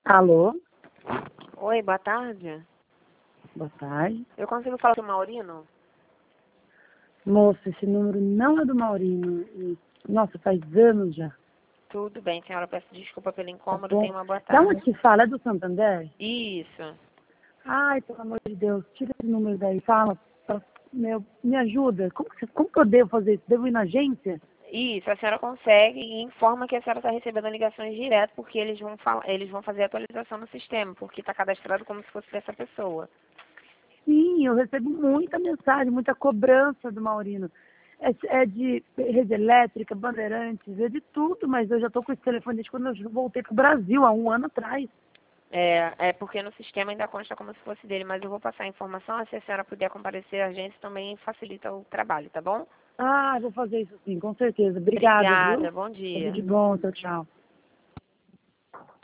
Alô? Oi, boa tarde. Boa tarde. Eu consigo falar com o Maurino? Moça, esse número não é do Maurino. Nossa, faz anos já. Tudo bem, senhora. Peço desculpa pelo Tá incômodo. bom? Tenha uma boa Da onde tarde. que fala? É do Santander? Isso. Ai, pelo amor de Deus, tira esse número daí. Fala, me ajuda. Como que eu devo fazer isso? Devo ir na agência? Isso, a senhora consegue e informa que a senhora está recebendo ligações direto, porque eles vão fazer a atualização no sistema, porque está cadastrado como se fosse dessa pessoa. Sim, eu recebo muita mensagem, muita cobrança do Maurino. É de rede elétrica, bandeirantes, é de tudo, mas eu já estou com esse telefone desde quando eu voltei para o Brasil, há um ano atrás. É porque no sistema ainda consta como se fosse dele, mas eu vou passar a informação, se a senhora puder comparecer à agência também facilita o trabalho, tá bom? Ah, vou fazer isso sim, com certeza. Obrigada, viu? Obrigada, bom Tudo dia. de bom, tchau, tchau.